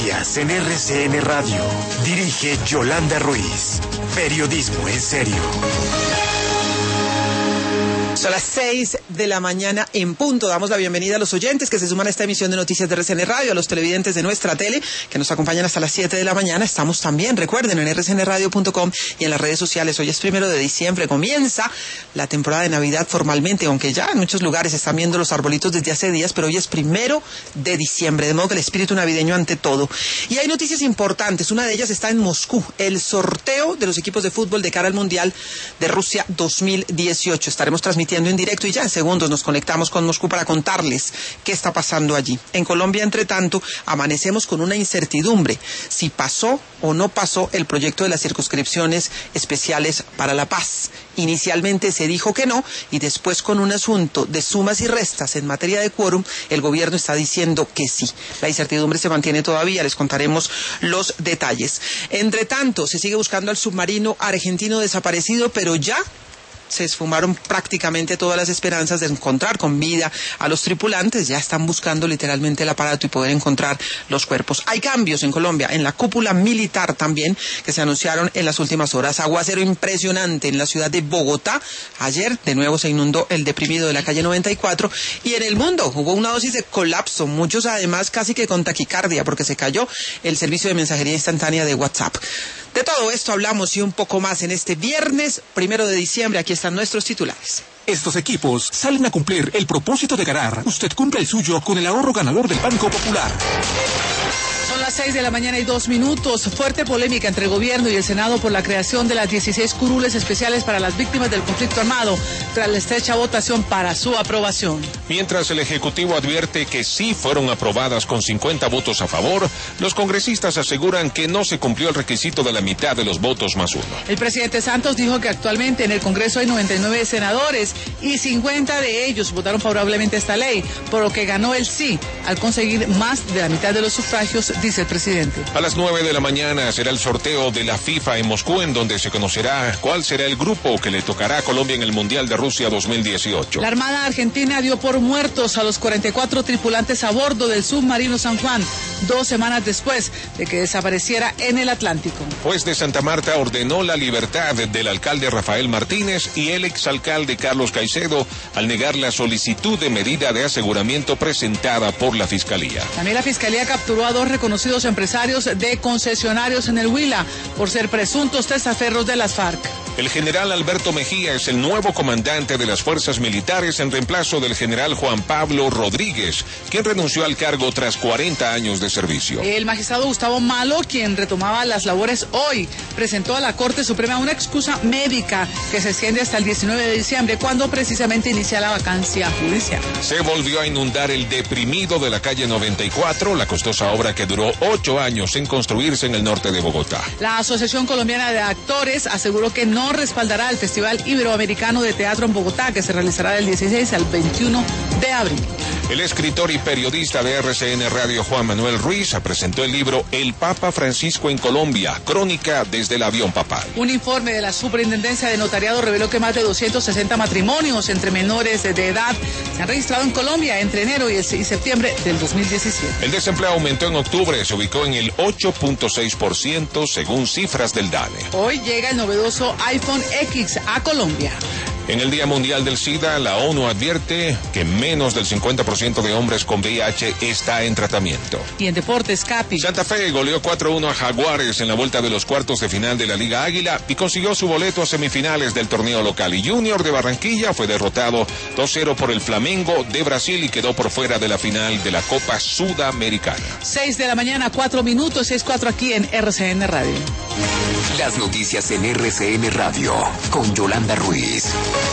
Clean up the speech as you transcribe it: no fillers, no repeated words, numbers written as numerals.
Noticias en RCN Radio. Dirige Yolanda Ruiz. Periodismo en serio. Son las 6 de la mañana en punto. Damos la bienvenida a los oyentes que se suman a esta emisión de Noticias de RCN Radio, a los televidentes de nuestra tele que nos acompañan hasta las 7 de la mañana. Estamos también, recuerden, en rcnradio.com y en las redes sociales. Hoy es 1 de diciembre, comienza la temporada de Navidad formalmente, aunque ya en muchos lugares están viendo los arbolitos desde hace días, pero hoy es 1 de diciembre, de modo que el espíritu navideño ante todo. Y hay noticias importantes, una de ellas está en Moscú, el sorteo de los equipos de fútbol de cara al Mundial de Rusia 2018. Estaremos transmitiendo en directo y ya en segundos nos conectamos con Moscú para contarles qué está pasando allí. En Colombia, entre tanto, amanecemos con una incertidumbre si pasó o no pasó el proyecto de las circunscripciones especiales para la paz. Inicialmente se dijo que no y después, con un asunto de sumas y restas en materia de quórum, el gobierno está diciendo que sí. La incertidumbre se mantiene todavía, les contaremos los detalles. Entre tanto, se sigue buscando al submarino argentino desaparecido, pero ya se esfumaron prácticamente todas las esperanzas de encontrar con vida a los tripulantes. Ya están buscando literalmente el aparato y poder encontrar los cuerpos. Hay cambios en Colombia, en la cúpula militar también, que se anunciaron en las últimas horas. Aguacero impresionante en la ciudad de Bogotá. Ayer de nuevo se inundó el deprimido de la calle 94 y en el mundo hubo una dosis de colapso, muchos además casi que con taquicardia porque se cayó el servicio de mensajería instantánea de WhatsApp. De todo esto hablamos y un poco más en este viernes 1 de diciembre. Aquí están nuestros titulares. Estos equipos salen a cumplir el propósito de ganar. Usted cumple el suyo con el ahorro ganador del Banco Popular. Son las 6 de la mañana y 2 minutos. Fuerte polémica entre el gobierno y el Senado por la creación de las 16 curules especiales para las víctimas del conflicto armado, tras la estrecha votación para su aprobación. Mientras el Ejecutivo advierte que sí fueron aprobadas con 50 votos a favor, los congresistas aseguran que no se cumplió el requisito de la mitad de los votos más uno. El presidente Santos dijo que actualmente en el Congreso hay 99 senadores y 50 de ellos votaron favorablemente a esta ley, por lo que ganó el sí al conseguir más de la mitad de los sufragios, dice el presidente. A las 9 de la mañana será el sorteo de la FIFA en Moscú, en donde se conocerá cuál será el grupo que le tocará a Colombia en el Mundial de Rusia 2018. La Armada Argentina dio por muertos a los 44 tripulantes a bordo del submarino San Juan, 2 semanas después de que desapareciera en el Atlántico. Juez de Santa Marta ordenó la libertad del alcalde Rafael Martínez y el exalcalde Carlos Caicedo al negar la solicitud de medida de aseguramiento presentada por la Fiscalía. También la Fiscalía capturó a 2 reconocidos empresarios de concesionarios en el Huila por ser presuntos testaferros de las FARC. El general Alberto Mejía es el nuevo comandante de las fuerzas militares en reemplazo del general Juan Pablo Rodríguez, quien renunció al cargo tras 40 años de servicio. El magistrado Gustavo Malo, quien retomaba las labores hoy, presentó a la Corte Suprema una excusa médica que se extiende hasta el 19 de diciembre, cuando precisamente inicia la vacancia judicial. Se volvió a inundar el deprimido de la calle 94, la costosa obra que duró 8 años en construirse en el norte de Bogotá. La Asociación Colombiana de Actores aseguró que no respaldará el Festival Iberoamericano de Teatro en Bogotá, que se realizará del 16 al 21 de abril. El escritor y periodista de RCN Radio Juan Manuel Ruiz presentó el libro El Papa Francisco en Colombia, crónica desde el avión papal. Un informe de la Superintendencia de Notariado reveló que más de 260 matrimonios entre menores de edad se han registrado en Colombia entre enero y septiembre del 2017. El desempleo aumentó en octubre, se ubicó en el 8.6% según cifras del DANE. Hoy llega el novedoso iPhone X a Colombia. En el Día Mundial del SIDA, la ONU advierte que menos del 50% de hombres con VIH está en tratamiento. Y en deportes, Capi. Santa Fe goleó 4-1 a Jaguares en la vuelta de los cuartos de final de la Liga Águila y consiguió su boleto a semifinales del torneo local. Y Junior de Barranquilla fue derrotado 2-0 por el Flamengo de Brasil y quedó por fuera de la final de la Copa Sudamericana. 6 de la mañana, 4 minutos, 6:04 aquí en RCN Radio. Las noticias en RCN Radio con Yolanda Ruiz.